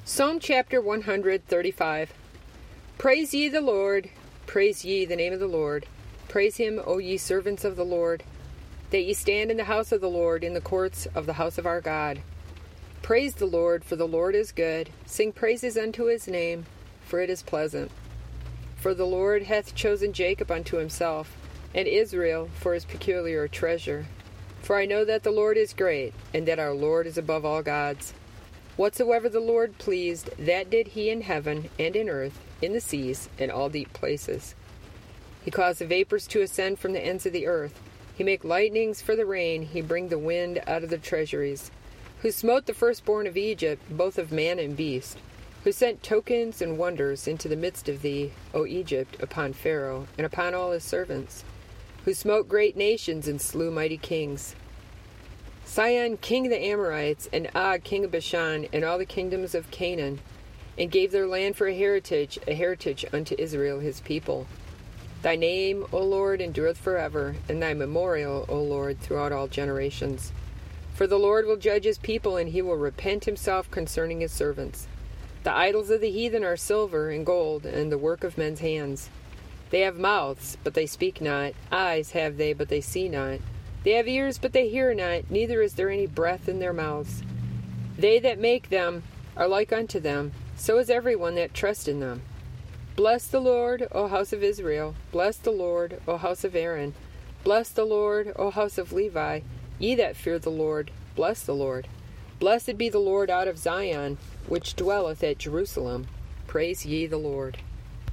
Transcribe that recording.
Psalm chapter 135. Praise ye the Lord, praise ye the name of the Lord. Praise him, O ye servants of the Lord, that ye stand in the house of the Lord, in the courts of the house of our God. Praise the Lord, for the Lord is good. Sing praises unto his name, for it is pleasant. For the Lord hath chosen Jacob unto himself, and Israel for his peculiar treasure. For I know that the Lord is great, and that our Lord is above all gods. Whatsoever the Lord pleased, that did he in heaven and in earth, in the seas, and all deep places. He caused the vapors to ascend from the ends of the earth. He make lightnings for the rain. He bring the wind out of the treasuries. Who smote the firstborn of Egypt, both of man and beast. Who sent tokens and wonders into the midst of thee, O Egypt, upon Pharaoh, and upon all his servants. Who smote great nations and slew mighty kings. Sihon, king of the Amorites, and Og, king of Bashan, and all the kingdoms of Canaan, and gave their land for a heritage unto Israel his people. Thy name, O Lord, endureth forever, and thy memorial, O Lord, throughout all generations. For the Lord will judge his people, and he will repent himself concerning his servants. The idols of the heathen are silver and gold, and the work of men's hands. They have mouths, but they speak not. Eyes have they, but they see not. They have ears, but they hear not, neither is there any breath in their mouths. They that make them are like unto them, so is every one that trusts in them. Bless the Lord, O house of Israel. Bless the Lord, O house of Aaron. Bless the Lord, O house of Levi. Ye that fear the Lord, bless the Lord. Blessed be the Lord out of Zion, which dwelleth at Jerusalem. Praise ye the Lord.